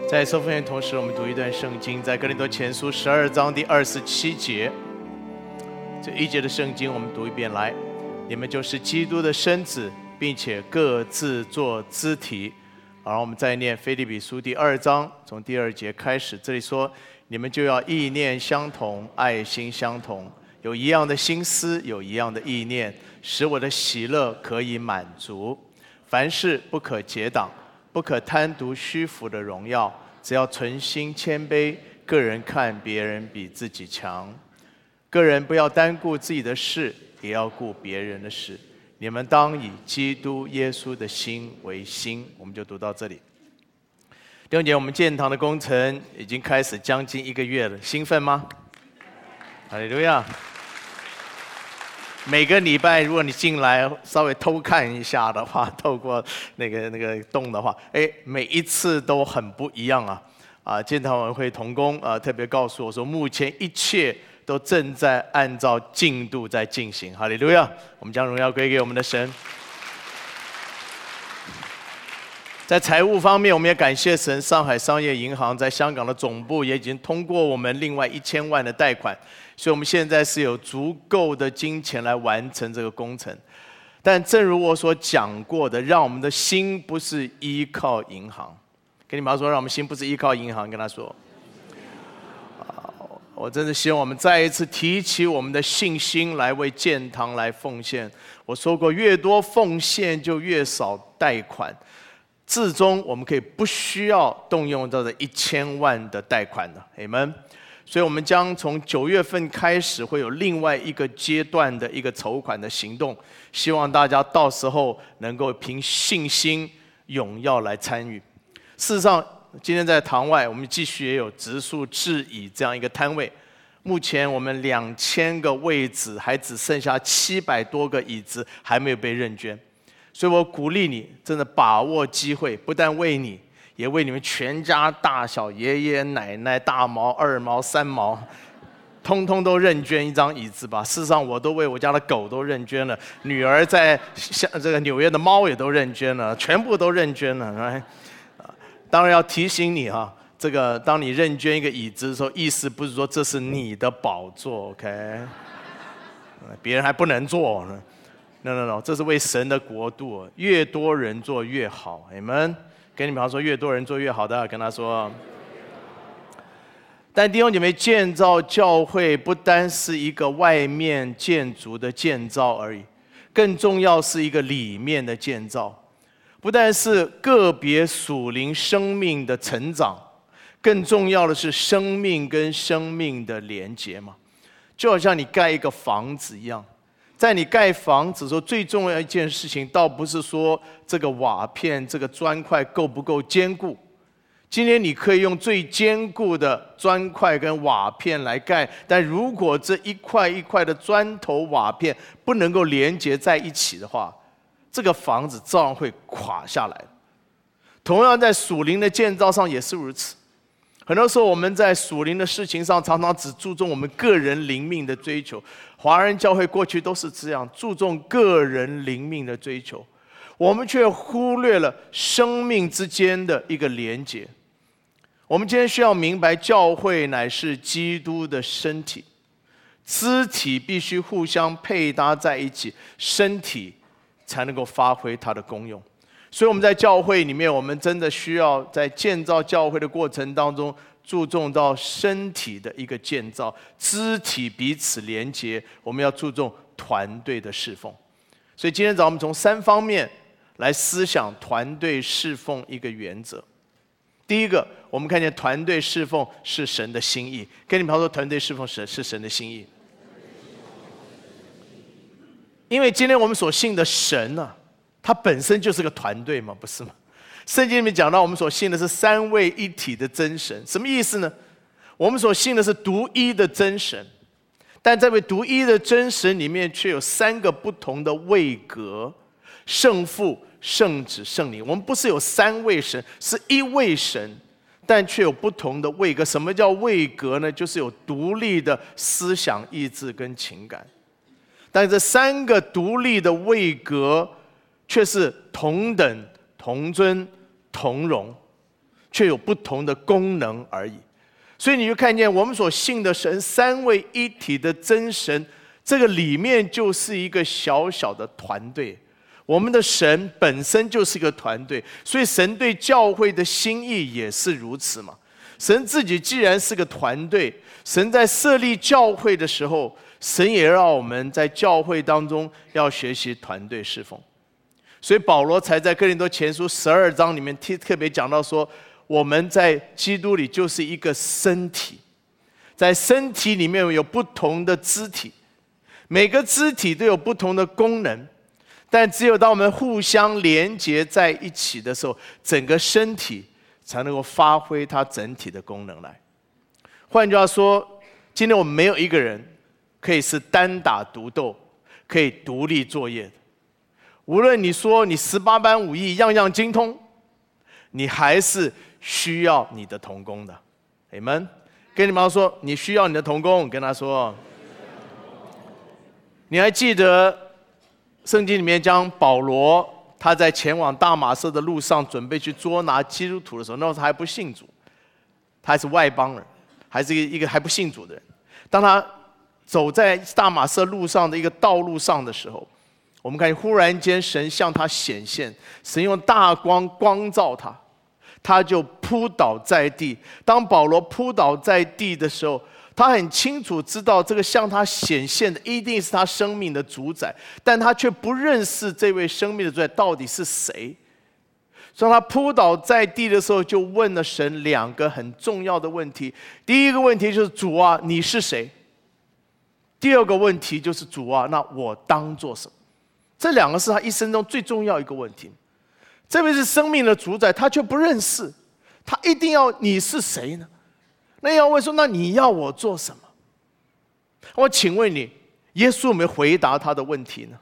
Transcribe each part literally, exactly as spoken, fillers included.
在受奉献同时，我们读一段圣经，在哥林多前书十二章第二十七节。这一节的圣经我们读一遍来：你们就是基督的身子，并且各自做肢体。然后我们再念腓立比书第二章，从第二节开始，这里说：你们就要意念相同，爱心相同，有一样的心思，有一样的意念，使我的喜乐可以满足。凡事不可结党，不可贪图虚浮的荣耀，只要存心谦卑，个人看别人比自己强。个人不要单顾自己的事，也要顾别人的事。你们当以基督耶稣的心为心。我们就读到这里。弟兄姐妹，我们建堂的工程已经开始将近一个月了，兴奋吗？哈利路亚！每个礼拜，如果你进来稍微偷看一下的话，透过那个那个洞的话，哎，每一次都很不一样啊！啊，建堂委员会同工啊，特别告诉我说，目前一切都正在按照进度在进行。哈利路亚！我们将荣耀归给我们的神。在财务方面，我们也感谢神，上海商业银行在香港的总部也已经通过我们另外一千万的贷款，所以我们现在是有足够的金钱来完成这个工程。但正如我所讲过的，让我们的心不是依靠银行。跟你妈说，让我们心不是依靠银行，跟他说。我真的希望我们再一次提起我们的信心来为建堂来奉献。我说过，越多奉献就越少贷款。至终我们可以不需要动用到这一千万的贷款的，阿们。所以我们将从九月份开始会有另外一个阶段的一个筹款的行动，希望大家到时候能够凭信心勇要来参与。事实上，今天在堂外我们继续也有植树治椅这样一个摊位，目前我们两千个位置还只剩下七百多个椅子还没有被认捐。所以我鼓励你，真的把握机会，不但为你，也为你们全家大小、爷爷奶奶、大毛、二毛、三毛，通通都认捐一张椅子吧。事实上，我都为我家的狗都认捐了，女儿在像这个纽约的猫也都认捐了，全部都认捐了。当然要提醒你哈，这个当你认捐一个椅子的时候，意思不是说这是你的宝座 ，OK？ 别人还不能坐呢。No no no， 这是为神的国度，越多人做越好。你们跟你们说，越多人做越好的，跟他说。但弟兄姐妹，建造教会不单是一个外面建筑的建造而已，更重要是一个里面的建造。不但是个别属灵生命的成长，更重要的是生命跟生命的连结嘛。就好像你盖一个房子一样。在你盖房子的时候，最重要的一件事情，倒不是说这个瓦片、这个砖块够不够坚固。今天你可以用最坚固的砖块跟瓦片来盖，但如果这一块一块的砖头、瓦片不能够连接在一起的话，这个房子照样会垮下来。同样在属灵的建造上也是如此。很多时候我们在属灵的事情上，常常只注重我们个人灵命的追求。华人教会过去都是这样，注重个人灵命的追求，我们却忽略了生命之间的一个连结。我们今天需要明白，教会乃是基督的身体，肢体必须互相配搭在一起，身体才能够发挥它的功用。所以我们在教会里面，我们真的需要在建造教会的过程当中，注重到身体的一个建造，肢体彼此连结，我们要注重团队的侍奉。所以今天早上我们从三方面来思想团队侍奉一个原则。第一个，我们看见团队侍奉是神的心意。跟你们说，团队侍奉神是神的心意。因为今天我们所信的神啊，他本身就是个团队嘛，不是吗？圣经里面讲到，我们所信的是三位一体的真神，什么意思呢？我们所信的是独一的真神，但这位独一的真神里面却有三个不同的位格：圣父、圣子、圣灵。我们不是有三位神，是一位神，但却有不同的位格。什么叫位格呢？就是有独立的思想、意志跟情感。但这三个独立的位格却是同等、同尊、同荣， 却有不同的功能而已。所以你就看见我们所信的神，三位一体的真神，这个里面就是一个小小的团队。我们的神本身就是一个团队，所以神对教会的心意也是如此嘛。神自己既然是个团队，神在设立教会的时候，神也让我们在教会当中要学习团队侍奉。所以保罗才在哥林多前书十二章里面特别讲到说，我们在基督里就是一个身体，在身体里面有不同的肢体，每个肢体都有不同的功能，但只有当我们互相连结在一起的时候，整个身体才能够发挥它整体的功能来。换句话说，今天我们没有一个人可以是单打独斗，可以独立作业的。无论你说你十八般武艺样样精通，你还是需要你的同工的。Amen。跟你妈说，你需要你的同工，跟他说。你还记得圣经里面讲保罗他在前往大马色的路上准备去捉拿基督徒的时候，那时候他还不信主，他还是外邦人，还是一个还不信主的人。当他走在大马色路上的一个道路上的时候，我们看见忽然间神向他显现，神用大光光照他，他就扑倒在地。当保罗扑倒在地的时候，他很清楚知道这个向他显现的一定是他生命的主宰，但他却不认识这位生命的主宰到底是谁。所以他扑倒在地的时候，就问了神两个很重要的问题。第一个问题就是主啊，你是谁？第二个问题就是主啊，那我当做什么？这两个是他一生中最重要一个问题。这位是生命的主宰，他却不认识，他一定要你是谁呢？那要问说，那你要我做什么？我请问你，耶稣有没有回答他的问题呢？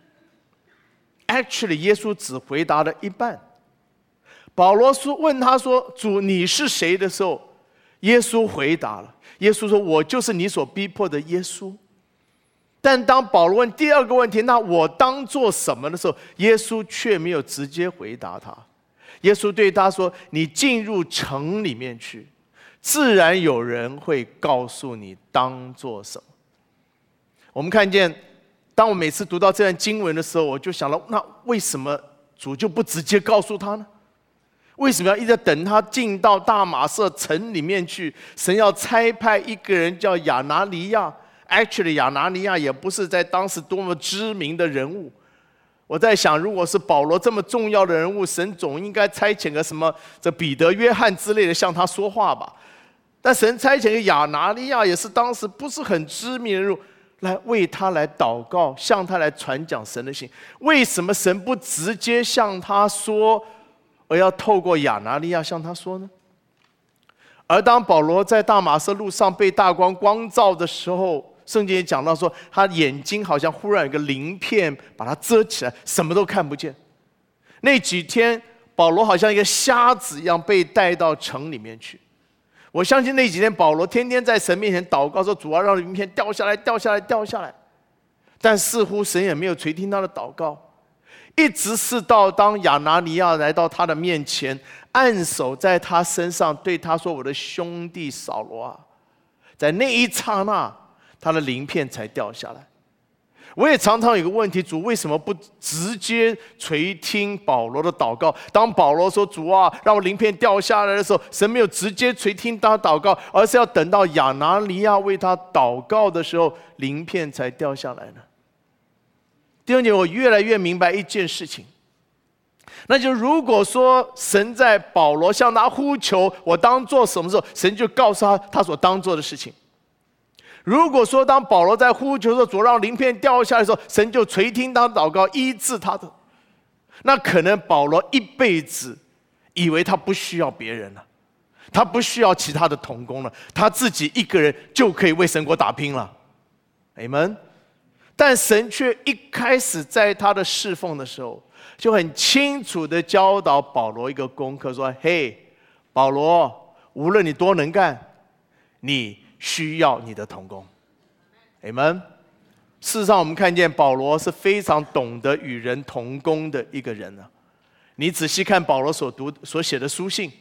Actually， 耶稣只回答了一半。保罗说问他说：“主，你是谁？”的时候，耶稣回答了。耶稣说：“我就是你所逼迫的耶稣。”但当保罗问第二个问题，那我当做什么的时候，耶稣却没有直接回答他。耶稣对他说：“你进入城里面去，自然有人会告诉你当做什么。”我们看见，当我每次读到这段经文的时候，我就想到，那为什么主就不直接告诉他呢？为什么要一直等他进到大马色城里面去？神要差派一个人叫亚拿尼亚。Actually， 亚拿尼亚也不是在当时多么知名的人物。我在想，如果是保罗这么重要的人物，神总应该差遣个什么这彼得、约翰之类的向他说话吧。但神差遣个亚拿尼亚，也是当时不是很知名的人物，来为他来祷告，向他来传讲神的信。为什么神不直接向他说，而要透过亚拿尼亚向他说呢？而当保罗在大马色路上被大光光照的时候，圣经也讲到说，他眼睛好像忽然有个鳞片把它遮起来，什么都看不见。那几天，保罗好像一个瞎子一样被带到城里面去。我相信那几天，保罗天天在神面前祷告说：“主啊，让鳞片掉下来，掉下来，掉下来。”但似乎神也没有垂听他的祷告，一直是到当亚拿尼亚来到他的面前，按手在他身上，对他说：“我的兄弟扫罗啊！”在那一刹那，他的鳞片才掉下来。我也常常有个问题，主为什么不直接垂听保罗的祷告？当保罗说：“主啊，让我鳞片掉下来”的时候，神没有直接垂听他祷告，而是要等到亚拿尼亚为他祷告的时候，鳞片才掉下来呢？弟兄姐妹，我越来越明白一件事情，那就是如果说神在保罗向他呼求我当做什么时候，神就告诉他他所当做的事情。如果说当保罗在呼求的时候，主让鳞片掉下来的时候，神就垂听他的祷告，医治他的，那可能保罗一辈子以为他不需要别人了，他不需要其他的同工了，他自己一个人就可以为神国打拼了。Amen。但神却一开始在他的侍奉的时候，就很清楚地教导保罗一个功课，说：“嘿，保罗，无论你多能干，你需要你的同工。” Amen。事实上，我们看见保罗是非常懂得与人同工的一个人啊。你仔细看保罗所读所写的书信，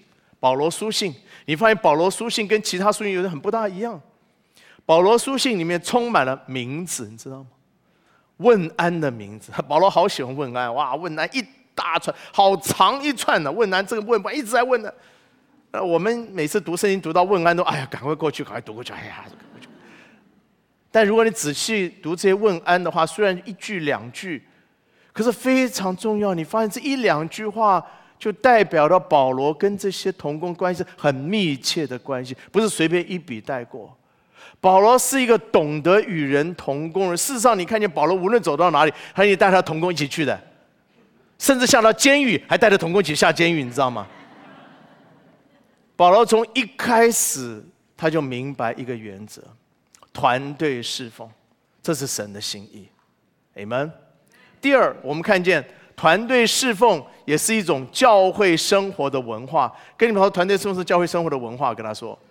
保罗书信，你发现保罗书信跟其他书信有点很不大一样。保罗书信里面充满了名字，你知道吗？问安的名字，保罗好喜欢问安，哇，问安一大串，好长一串的、啊、问安，这个问安一直在问的。呃，我们每次读圣经读到问安都，哎呀，赶快过去，赶快读过去，哎呀，赶快过去。但如果你仔细读这些问安的话，虽然一句两句，可是非常重要。你发现这一两句话就代表了保罗跟这些同工关系很密切的关系，不是随便一笔带过。保罗是一个懂得与人同工人。事实上，你看见保罗无论走到哪里，他也带他同工一起去的，甚至下到监狱还带着同工一起下监狱，你知道吗？保罗从一开始他就明白一个原则：团队侍奉，这是神的心意。Amen。第二，我们看见团队侍奉也是一种教会生活的文化。跟你们说，团队侍奉是教会生活的文化，跟他说。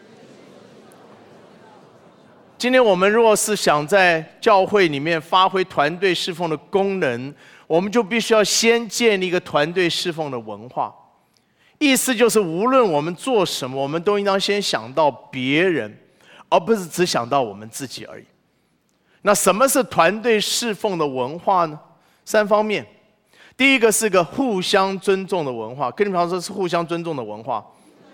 今天我们若是想在教会里面发挥团队侍奉的功能，我们就必须要先建立一个团队侍奉的文化。意思就是，无论我们做什么，我们都应当先想到别人，而不是只想到我们自己而已。那什么是团队侍奉的文化呢？三方面。第一个是个互相尊重的文化，跟你们说是互相尊重的文化。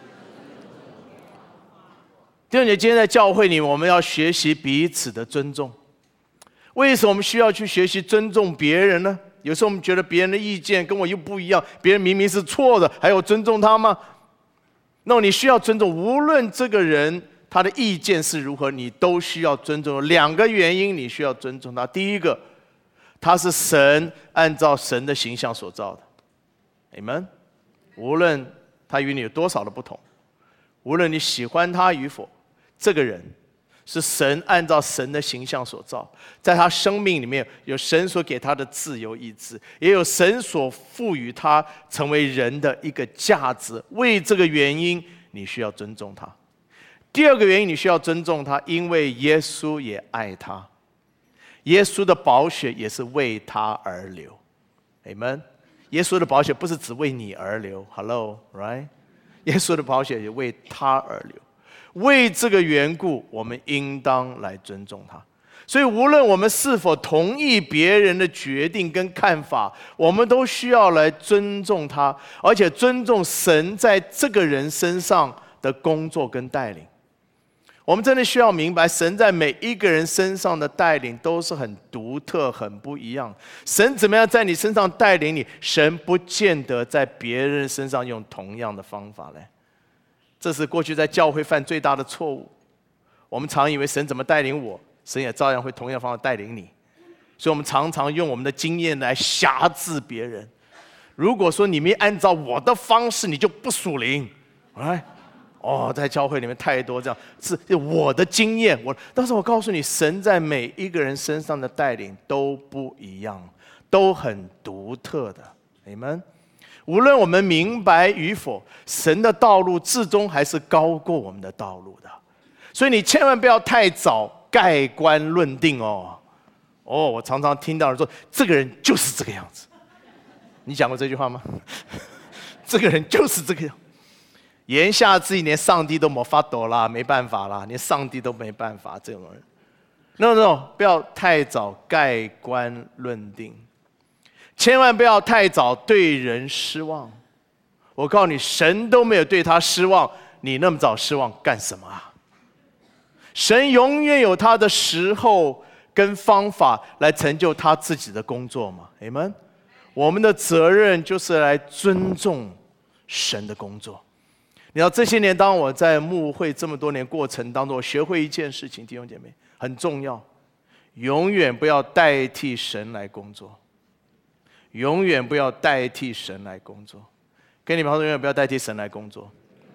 弟兄姐妹，今天在教会里，我们要学习彼此的尊重。为什么我们需要去学习尊重别人呢？有时候我们觉得别人的意见跟我又不一样，别人明明是错的，还要尊重他吗？那你需要尊重，无论这个人他的意见是如何，你都需要尊重。两个原因你需要尊重他。第一个，他是神按照神的形象所造的 Amen。 无论他与你有多少的不同，无论你喜欢他与否，这个人是神按照神的形象所造，在他生命里面有神所给他的自由意志，也有神所赋予他成为人的一个价值。为这个原因，你需要尊重他。第二个原因，你需要尊重他，因为耶稣也爱他，耶稣的宝血也是为他而流。Amen。 耶稣的宝血不是只为你而流 ，Hello， right？ 耶稣的宝血也为他而流。为这个缘故，我们应当来尊重他。所以，无论我们是否同意别人的决定跟看法，我们都需要来尊重他，而且尊重神在这个人身上的工作跟带领。我们真的需要明白，神在每一个人身上的带领都是很独特、很不一样。神怎么样在你身上带领你，神不见得在别人身上用同样的方法来。这是过去在教会犯最大的错误。我们常以为神怎么带领我，神也照样会同样的方法带领你。所以我们常常用我们的经验来辖制别人。如果说你没按照我的方式，你就不属灵。哎，哦，在教会里面太多这样，是我的经验。我，但是我告诉你，神在每一个人身上的带领都不一样，都很独特的。Amen。无论我们明白与否，神的道路至终还是高过我们的道路的。所以你千万不要太早盖棺论定哦。哦，我常常听到人说，这个人就是这个样子。你讲过这句话吗？这个人就是这个样。言下之意，连上帝都没法躲啦，没办法啦，连上帝都没办法。这种人 ，no no， 不要太早盖棺论定。千万不要太早对人失望。我告诉你，神都没有对他失望，你那么早失望干什么啊？神永远有他的时候跟方法来成就他自己的工作嘛。Amen。我们的责任就是来尊重神的工作。你知道这些年，当我在牧会这么多年过程当中，我学会一件事情，弟兄姐妹，很重要，永远不要代替神来工作。永远不要代替神来工作。跟你们说，永远不要代替神来工作。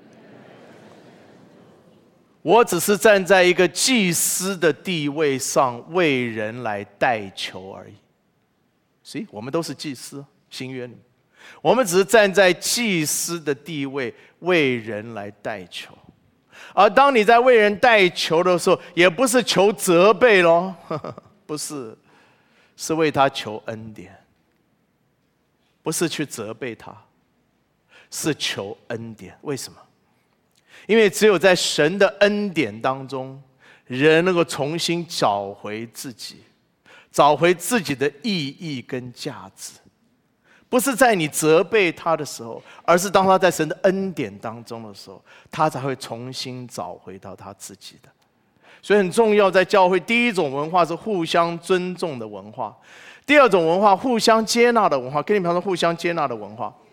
我只是站在一个祭司的地位上，为人来代求而已。所以我们都是祭司，新约里，我们只是站在祭司的地位，为人来代求。而当你在为人代求的时候，也不是求责备咯，不是，是为他求恩典。不是去责备他， 是求恩典。为什么？因为只有在神的恩典当中，人能够重新找回自己，找回自己的意义跟价值。不是在你责备他的时候，而是当他在神的恩典当中的时候，他才会重新找回到他自己的。所以很重要，在教会第一种文化是互相尊重的文化，第二种文化互相接纳的文化。跟你们说，互相接纳的文化。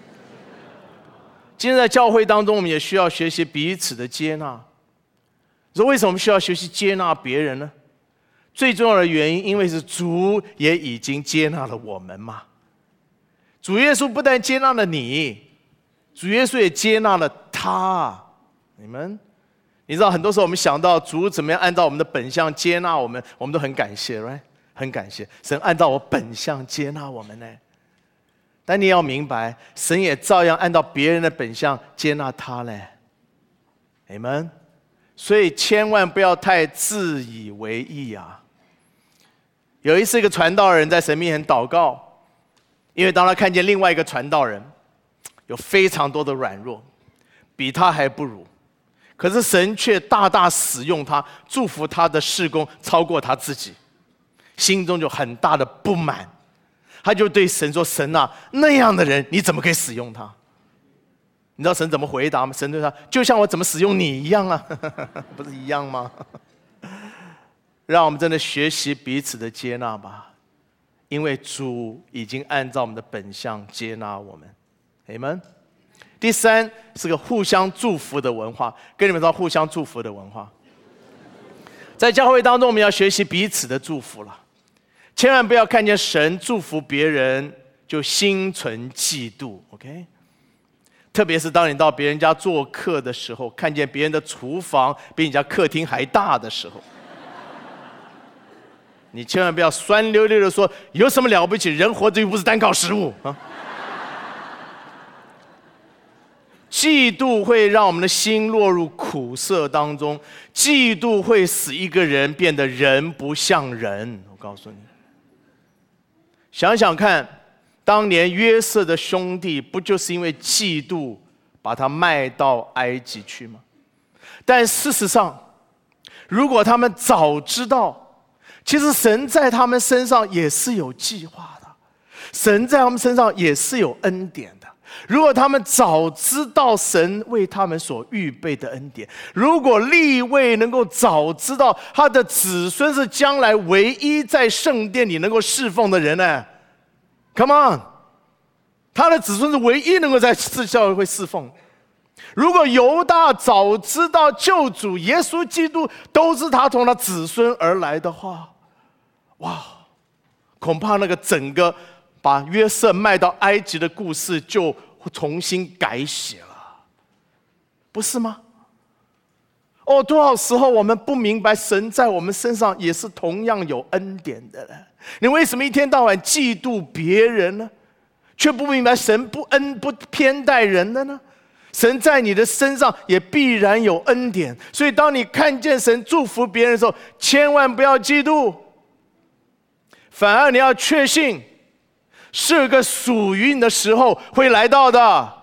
今天在教会当中，我们也需要学习彼此的接纳。你说为什么我们需要学习接纳别人呢？最重要的原因，因为是主也已经接纳了我们嘛。主耶稣不但接纳了你，主耶稣也接纳了他。你们，你知道很多时候我们想到主怎么样按照我们的本相接纳我们，我们都很感谢 ，right？ 很感谢神按照我本相接纳我们呢。但你要明白，神也照样按照别人的本相接纳他嘞。Amen。所以千万不要太自以为意啊。有一次，一个传道人在神面前祷告。因为当他看见另外一个传道人有非常多的软弱，比他还不如，可是神却大大使用他，祝福他的事工超过他自己，心中就很大的不满，他就对神说：“神啊，那样的人你怎么可以使用他？”你知道神怎么回答吗？神对他：“就像我怎么使用你一样啊，不是一样吗？”让我们真的学习彼此的接纳吧。因为主已经按照我们的本相接纳我们 ，Amen。第三是个互相祝福的文化，跟你们说互相祝福的文化。在教会当中，我们要学习彼此的祝福了，千万不要看见神祝福别人就心存嫉妒 ，OK？ 特别是当你到别人家做客的时候，看见别人的厨房比你家客厅还大的时候。你千万不要酸溜溜的说有什么了不起，人活着又不是单靠食物啊！嫉妒会让我们的心落入苦涩当中，嫉妒会使一个人变得人不像人。我告诉你，想想看，当年约瑟的兄弟不就是因为嫉妒把他卖到埃及去吗？但事实上，如果他们早知道，其实神在他们身上也是有计划的，神在他们身上也是有恩典的。如果他们早知道神为他们所预备的恩典，如果利未能够早知道他的子孙是将来唯一在圣殿里能够侍奉的人呢 ，Come on， 他的子孙是唯一能够在教会侍奉。如果犹大早知道救主耶稣基督都是他从他子孙而来的话，哇，恐怕那个整个把约瑟卖到埃及的故事就重新改写了，不是吗？哦，多少时候我们不明白神在我们身上也是同样有恩典的人，你为什么一天到晚嫉妒别人呢？却不明白神不恩不偏待人的呢？神在你的身上也必然有恩典，所以当你看见神祝福别人的时候，千万不要嫉妒，反而你要确信是个属于你的时候会来到的。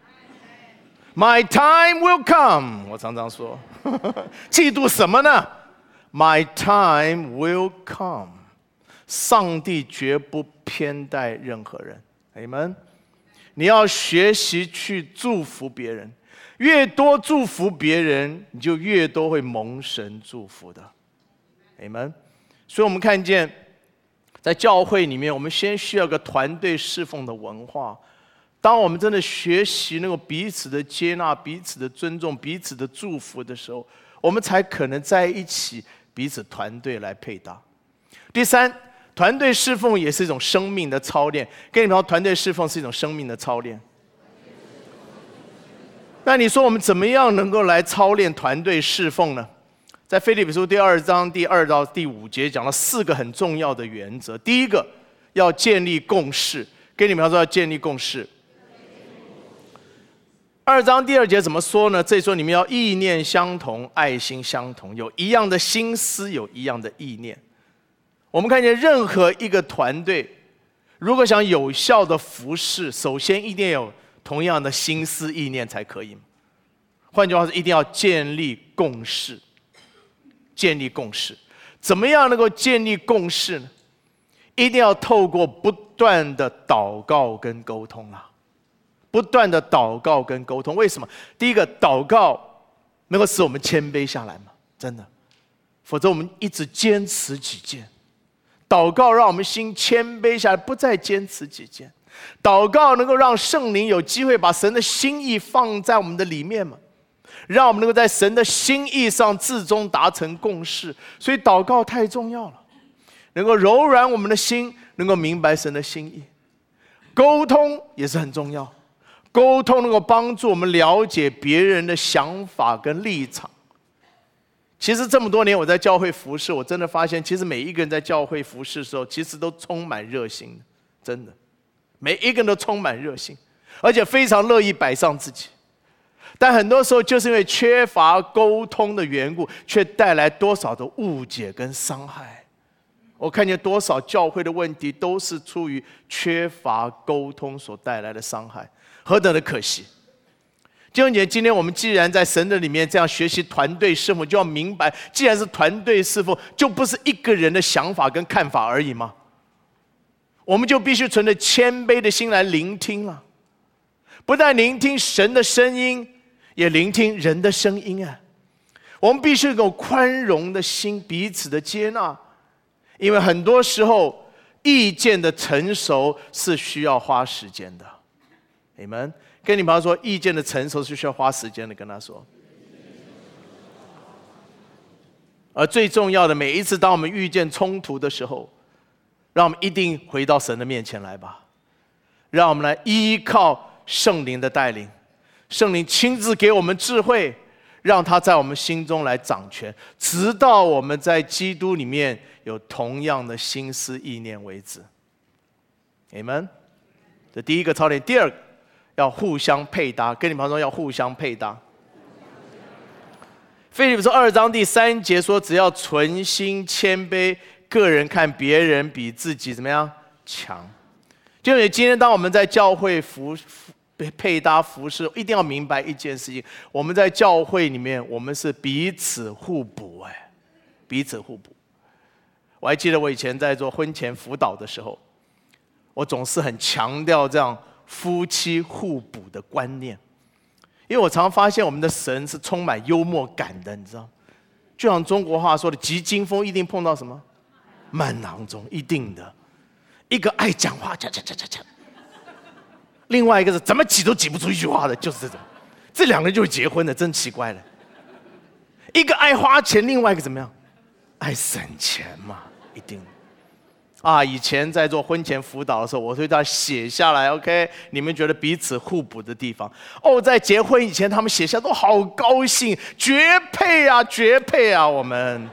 My time will come， 我常常说嫉妒什么呢？ My time will come， 上帝绝不偏待任何人。 Amen。你要学习去祝福别人，越多祝福别人，你就越多会蒙神祝福的。Amen。所以我们看见在教会里面，我们先需要个团队侍奉的文化。当我们真的学习那个彼此的接纳、彼此的尊重、彼此的祝福的时候，我们才可能在一起彼此团队来配搭。第三，团队侍奉也是一种生命的操练。跟你们说，团队侍奉是一种生命的操练。那你说我们怎么样能够来操练团队侍奉呢？在腓立比书第二章第二到第五节讲了四个很重要的原则。第一个，要建立共识。跟你们说，要建立共识。二章第二节怎么说呢？这里说你们要意念相同，爱心相同，有一样的心思，有一样的意念。我们看见任何一个团队，如果想有效的服侍，首先一定要有同样的心思意念才可以。换句话说，一定要建立共识。建立共识，怎么样能够建立共识呢？一定要透过不断的祷告跟沟通啦。不断的祷告跟沟通，为什么？第一个，祷告能够使我们谦卑下来嘛，真的。否则我们一直坚持己见。祷告让我们心谦卑下来，不再坚持己见。祷告能够让圣灵有机会把神的心意放在我们的里面嘛，让我们能够在神的心意上至终达成共识。所以祷告太重要了，能够柔软我们的心，能够明白神的心意。沟通也是很重要，沟通能够帮助我们了解别人的想法跟立场。其实这么多年我在教会服事，我真的发现，其实每一个人在教会服事的时候，其实都充满热心的，真的，每一个人都充满热心，而且非常乐意摆上自己。但很多时候就是因为缺乏沟通的缘故，却带来多少的误解跟伤害。我看见多少教会的问题，都是出于缺乏沟通所带来的伤害，何等的可惜！弟兄姐妹，今天我们既然在神的里面这样学习团队侍奉，就要明白，既然是团队侍奉，就不是一个人的想法跟看法而已吗？我们就必须存着谦卑的心来聆听了，不但聆听神的声音，也聆听人的声音啊！我们必须有宽容的心，彼此的接纳，因为很多时候意见的成熟是需要花时间的。你们跟你朋友说，意见的成熟是需要花时间的，跟他说。而最重要的，每一次当我们遇见冲突的时候，让我们一定回到神的面前来吧，让我们来依靠圣灵的带领，圣灵亲自给我们智慧，让他在我们心中来掌权，直到我们在基督里面有同样的心思意念为止。Amen。这第一个操练。第二个，要互相配搭，跟你朋友说要互相配搭。腓立比书二章第三节说，只要存心谦卑，个人看别人比自己怎么样强。就是今天当我们在教会服配搭服事，一定要明白一件事情：我们在教会里面，我们是彼此互补，哎，彼此互补。我还记得我以前在做婚前辅导的时候，我总是很强调这样夫妻互补的观念，因为我常发现我们的神是充满幽默感的，你知道，就像中国话说的，急惊风一定碰到什么慢郎中，一定的。一个爱讲话，讲讲讲讲讲；另外一个是怎么挤都挤不出一句话的，就是这种。这两个人就会结婚的，真奇怪了。一个爱花钱，另外一个怎么样？爱省钱嘛，一定。啊，以前在做婚前辅导的时候，我会这样写下来 ，OK？ 你们觉得彼此互补的地方？哦，在结婚以前，他们写下都好高兴，绝配啊，绝配啊，我们。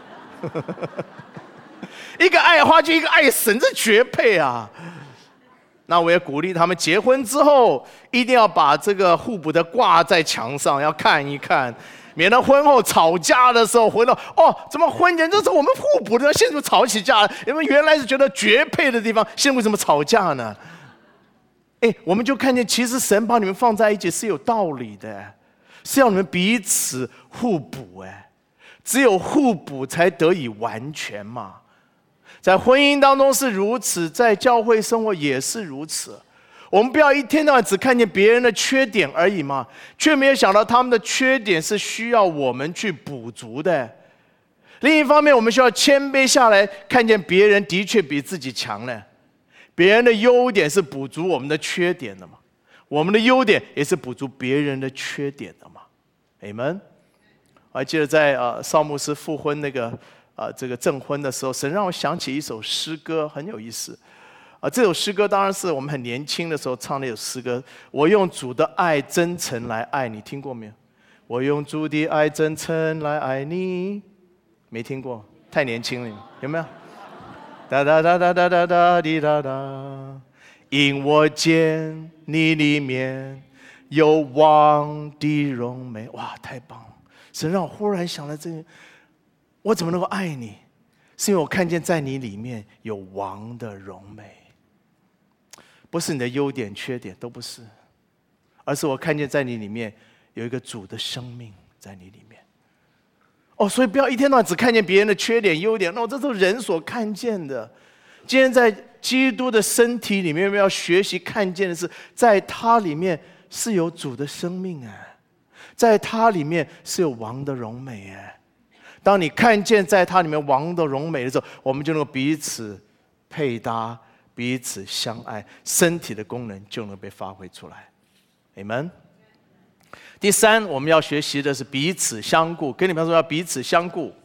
一个爱花就一个爱省，这绝配啊！那我也鼓励他们结婚之后，一定要把这个互补的挂在墙上，要看一看。免得婚后吵架的时候，回到哦，怎么婚前这是我们互补的，现在怎么吵起架了？因为原来是觉得绝配的地方，现在为什么吵架呢？哎，我们就看见，其实神把你们放在一起是有道理的，是要你们彼此互补。哎，只有互补才得以完全嘛。在婚姻当中是如此，在教会生活也是如此。我们不要一天到晚只看见别人的缺点而已嘛，却没有想到他们的缺点是需要我们去补足的。另一方面，我们需要谦卑下来，看见别人的确比自己强呢。别人的优点是补足我们的缺点的嘛，我们的优点也是补足别人的缺点的嘛。Amen。我还记得在呃少牧师复婚那个呃这个证婚的时候，神让我想起一首诗歌，很有意思。啊，这首诗歌当然是我们很年轻的时候唱那首诗歌。我用主的爱真诚来爱你，听过没有？我用主的爱真诚来爱你，没听过，太年轻了，有没有？哒哒哒哒哒哒哒滴哒哒，因我见你里面有王的荣美。哇，太棒了！神让我忽然想到这个，我怎么能够爱你？是因为我看见在你里面有王的荣美。不是你的优点缺点，都不是， 而是我看见在你里面有一个主的生命在你里面。哦，所以不要一天到晚只看见别人的缺点优点，那、哦、这都是人所看见的。今天在基督的身体里面，我们要学习看见的是，在他里面是有主的生命啊，在他里面是有王的荣美哎。当你看见在他里面王的荣美的时候，我们就能够彼此配搭，彼此相爱，身体的功能就能被发挥出来。Amen。第三，我们要学习的是彼此相顾。跟你们说要彼此相顾。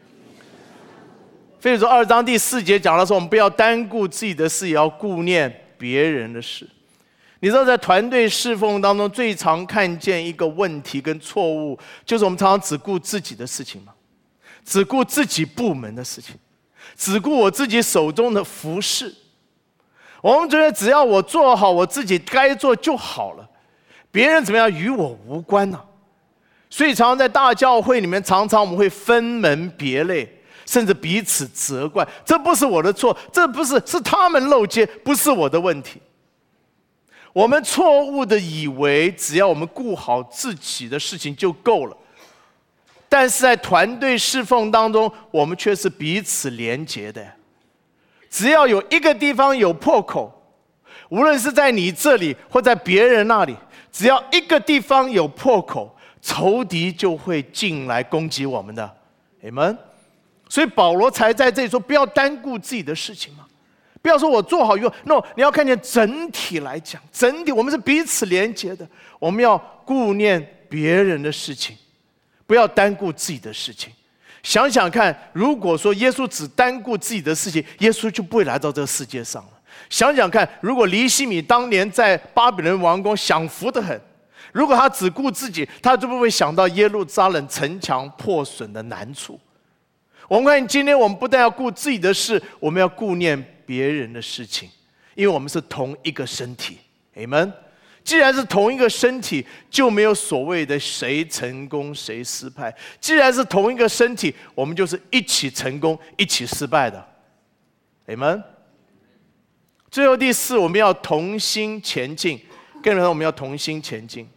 腓立比书二章第四节讲到说，我们不要单顾自己的事，也要顾念别人的事。你知道，在团队侍奉当中，最常看见一个问题跟错误，就是我们常常只顾自己的事情嘛，只顾自己部门的事情，只顾我自己手中的服事。我们觉得只要我做好我自己该做就好了，别人怎么样与我无关呢、啊？所以常常在大教会里面，常常我们会分门别类，甚至彼此责怪，这不是我的错，这不是是他们漏接，不是我的问题。我们错误的以为只要我们顾好自己的事情就够了，但是在团队侍奉当中，我们却是彼此连结的。只要有一个地方有破口，无论是在你这里或在别人那里，只要一个地方有破口，仇敌就会进来攻击我们的。Amen。所以保罗才在这里说，不要单顾自己的事情嘛，不要说我做好以后 ，no， 你要看见整体来讲，整体我们是彼此连结的，我们要顾念别人的事情，不要单顾自己的事情。想想看，如果说耶稣只单顾自己的事情，耶稣就不会来到这个世界上了。想想看，如果尼希米当年在巴比伦王宫享福得很，如果他只顾自己，他就不会想到耶路撒冷城墙破损的难处。我们看今天我们不但要顾自己的事，我们要顾念别人的事情，因为我们是同一个身体。Amen。既然是同一个身体，就没有所谓的谁成功谁失败。既然是同一个身体，我们就是一起成功一起失败的。Amen。最后第四，我们要同心前进。跟你们说，我们要同心前进。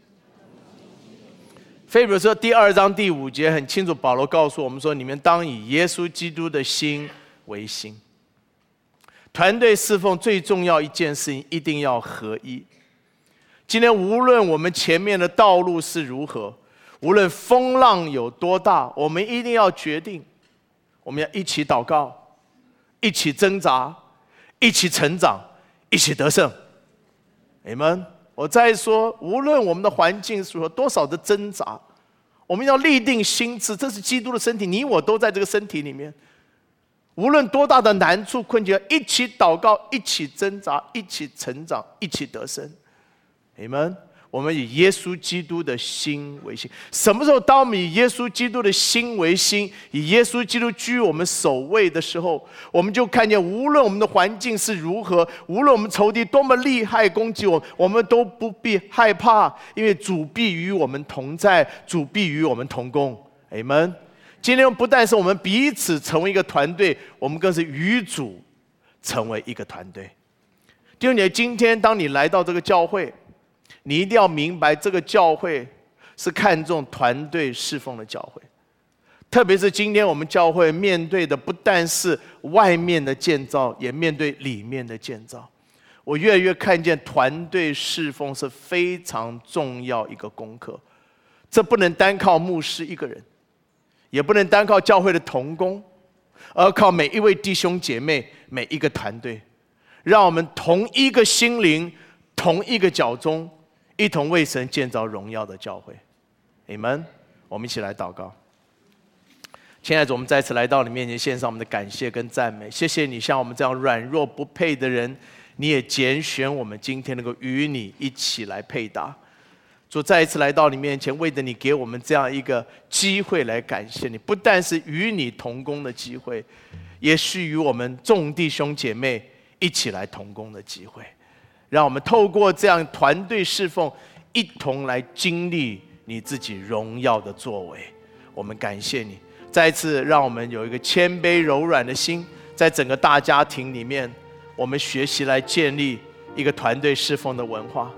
腓立比书第二章第五节很清楚，保罗告诉我们说：你们当以耶稣基督的心为心。团队侍奉最重要一件事情，一定要合一。今天无论我们前面的道路是如何，无论风浪有多大，我们一定要决定，我们要一起祷告，一起挣扎，一起成长，一起得胜。Amen。我再说，无论我们的环境是有多少的挣扎，我们要立定心志，这是基督的身体，你我都在这个身体里面。无论多大的难处困境，一起祷告，一起挣扎，一起成长，一起得胜。Amen。我们以耶稣基督的心为心。什么时候当我们以耶稣基督的心为心，以耶稣基督居我们首位的时候，我们就看见无论我们的环境是如何，无论我们仇敌多么厉害攻击我们，我们都不必害怕，因为主必与我们同在，主必与我们同工。Amen。今天不但是我们彼此成为一个团队，我们更是与主成为一个团队。弟兄姐妹，今天当你来到这个教会，你一定要明白，这个教会是看重团队侍奉的教会。特别是今天我们教会面对的不但是外面的建造，也面对里面的建造。我越来越看见团队侍奉是非常重要一个功课。这不能单靠牧师一个人，也不能单靠教会的同工，而靠每一位弟兄姐妹，每一个团队，让我们同一个心灵，同一个脚中，一同为神建造荣耀的教会。Amen。我们一起来祷告。亲爱的主，我们再次来到你面前，献上我们的感谢跟赞美。谢谢你，像我们这样软弱不配的人，你也拣选我们今天能够与你一起来配搭。主，再一次来到你面前，为着你给我们这样一个机会来感谢你，不但是与你同工的机会，也是与我们众弟兄姐妹一起来同工的机会。让我们透过这样团队侍奉，一同来经历你自己荣耀的作为。我们感谢你，再次让我们有一个谦卑柔软的心，在整个大家庭里面，我们学习来建立一个团队侍奉的文化。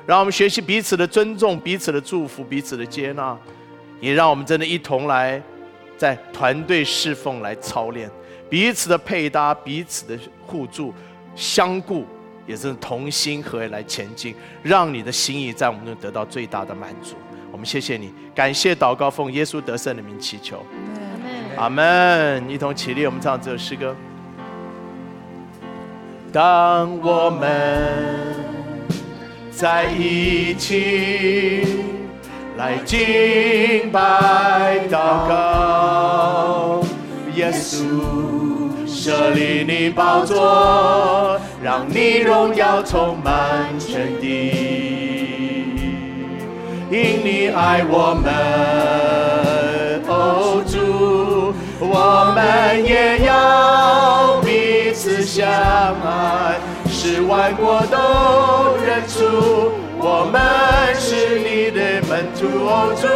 让我们学习彼此的尊重，彼此的祝福，彼此的接纳，也让我们真的一同来在团队侍奉来操练，彼此的配搭，彼此的互助相顾，也是同心合意来前进，让你的心意在我们中得到最大的满足。我们谢谢你，感谢祷告，奉耶稣得胜的名祈求，阿们。一同起立，我们唱这首诗歌。当我们在一起来敬拜祷告，耶稣设立你宝座，让你荣耀充满全地，因你爱我们，哦主，我们也要彼此相爱，使万国都认出我们是你的门徒，哦主，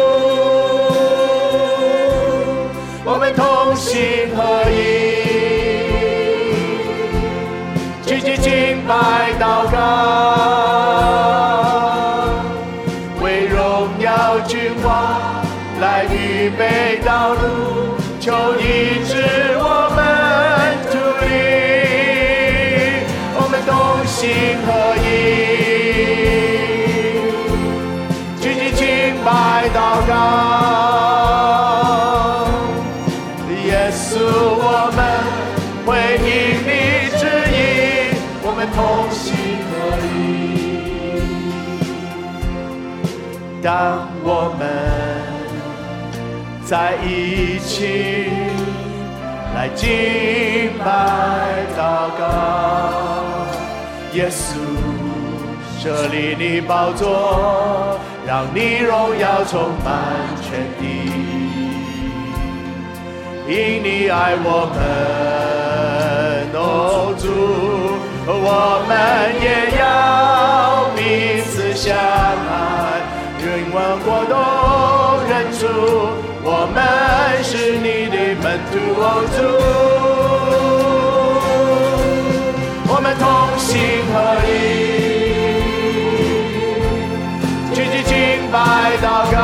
我们同心合意，聚集敬拜祷告，为荣耀君王来预备道路，求医治我们土地，我们同心合意，拜祷告，耶稣，我们会应你旨意，我们同心合意。当我们在一起来敬拜祷告，耶稣设立你宝座，让你荣耀充满全地，因你爱我们，哦主，我们也要彼此相爱，愿万国都认出我们是你的门徒，哦主，我们同心合意，拜祷告，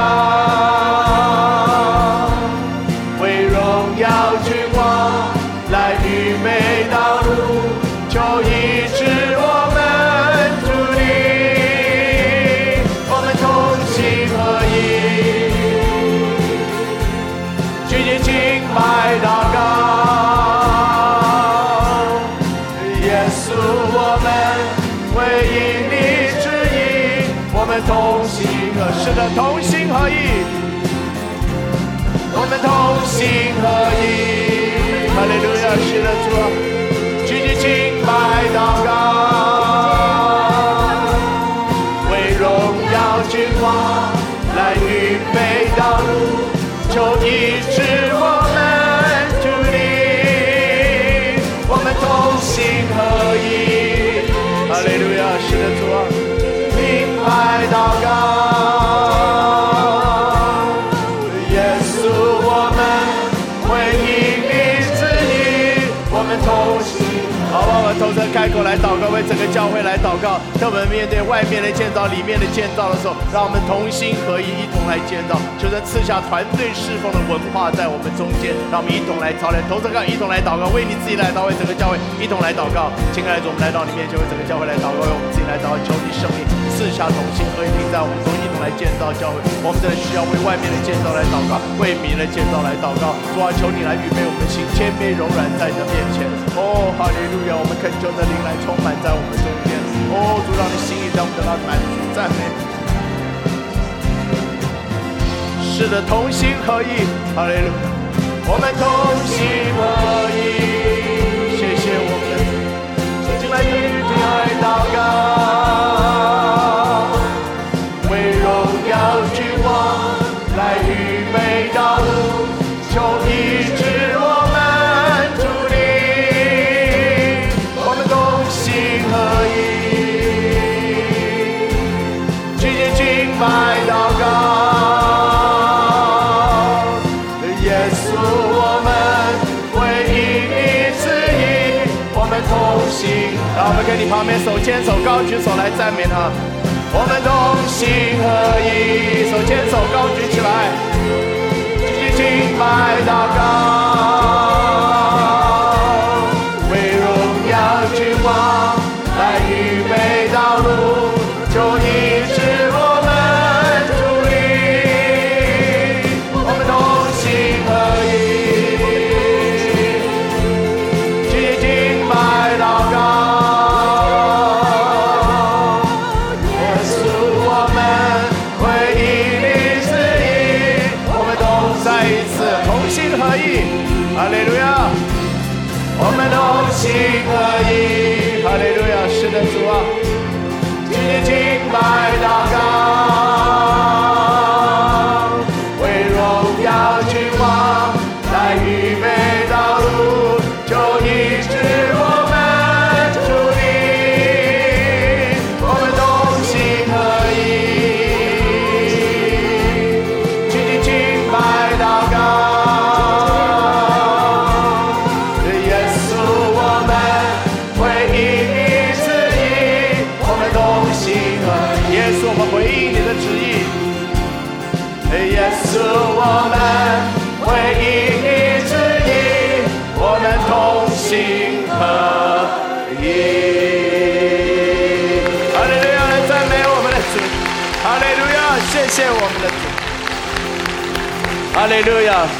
为荣耀君王来预备道路，求医治我们土地，我们同心合意，聚集敬拜祷告，耶稣，我们为应你旨意，我们同心。是的，同心合意，我们同心合意，哈利路亚！是的，主啊，聚集敬拜祷告，为荣耀君王来预备道路，求医治我们土地，我们同心合意，哈利路亚！是的，主啊，敬拜祷告。同声开口来祷告，为整个教会来祷告。当我们面对外面的建造、里面的建造的时候，让我们同心合一，一同来建造。求神赐下团队侍奉的文化在我们中间，让我们一同来操练。同声开口，一同来祷告，为你自己来祷告，为整个教会一同来祷告。亲爱的主，我们来到你面前，为整个教会来祷告，为我们自己来祷告。求你圣灵赐下同心合一，并在我们中一同来建造教会。我们真的需要为外面的建造来祷告，为民的建造来祷告。主啊，求你来预备我们的心，谦卑柔软在你的面前。哦，哈利路亚！我们恳求的灵来充满在我们中间。哦，主，让你心意让我们得到满足赞美。是的，同心合意，哈利路亚！我们同心合意，谢谢我们进来一起来祷告，为荣耀君王来预备道路，求医治我们。拜祷告，耶稣，我们为应你旨意，我们同心。让我们跟你旁边手牵手，高举手来赞美他。 我们同心合一，手牵手高举起来，继续敬拜祷告。同心合一，哈利路亚！是的，主啊，继续敬拜祷告，为荣耀君王来预备道路，就医治我们主力，我们同心合一，继续敬拜祷告。回应你的旨意，耶稣，我们回应你旨意，我们同心合一。哈利路亚！来赞美我们的主，哈利路亚！谢谢我们的主，哈利路亚！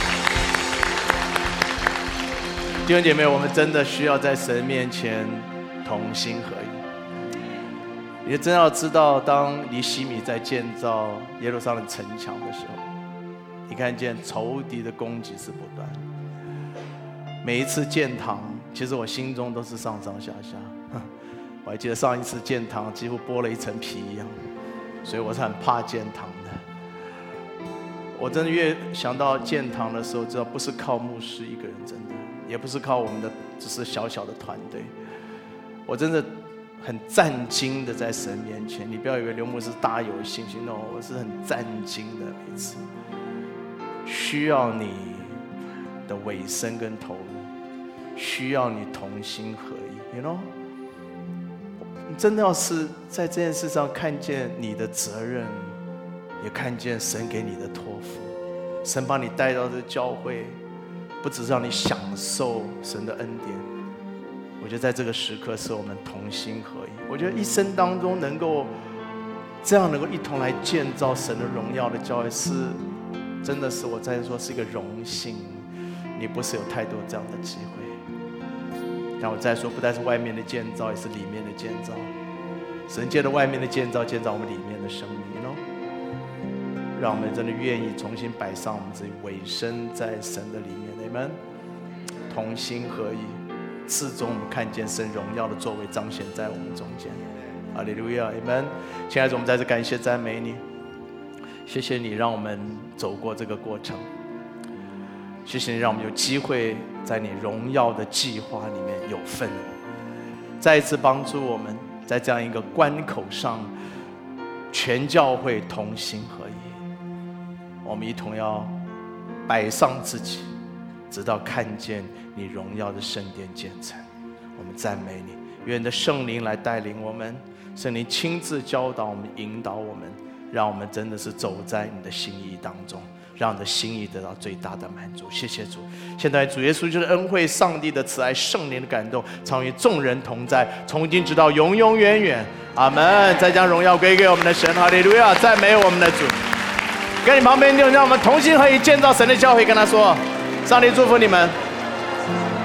弟兄姐妹，我们真的需要在神面前同心合一。你真要知道，当尼希米在建造耶路撒冷城墙的时候，你看见仇敌的攻击是不断。每一次建堂，其实我心中都是上上下下。我还记得上一次建堂，几乎剥了一层皮一样，所以我是很怕建堂的。我真的越想到建堂的时候，知道不是靠牧师一个人，真的也不是靠我们的只是小小的团队，我真的。很战兢的在神面前，你不要以为刘牧师大有信心哦，我是很战兢的。每次需要你的委身跟投入，需要你同心合一 ，you know？ 你真的要是在这件事上看见你的责任，也看见神给你的托付，神把你带到这教会，不只是让你享受神的恩典。我觉得在这个时刻是我们同心合一。我觉得一生当中能够这样能够一同来建造神的荣耀的教会，是真的是我在说是一个荣幸。你不是有太多这样的机会。但我再说，不但是外面的建造，也是里面的建造。神借着外面的建造，建造我们里面的生命哦。让我们真的愿意重新摆上我们自己，委身在神的里面。你们同心合一。至终我们看见神荣耀的作为彰显在我们中间，哈利路亚，阿们。亲爱的，我们在这感谢赞美你，谢谢你让我们走过这个过程，谢谢你让我们有机会在你荣耀的计划里面有份，再一次帮助我们在这样一个关口上，全教会同心合一，我们一同要摆上自己，直到看见你荣耀的圣殿建成。我们赞美你，愿你的圣灵来带领我们，圣灵亲自教导我们，引导我们，让我们真的是走在你的心意当中，让你的心意得到最大的满足。谢谢主，现在主耶稣就是恩惠、上帝的慈爱、圣灵的感动，常与众人同在，从今直到永永远远。阿们。再将荣耀归给我们的神，哈利路亚！赞美我们的主。跟你旁边就让我们同心合一建造神的教会，跟他说：上帝祝福你们。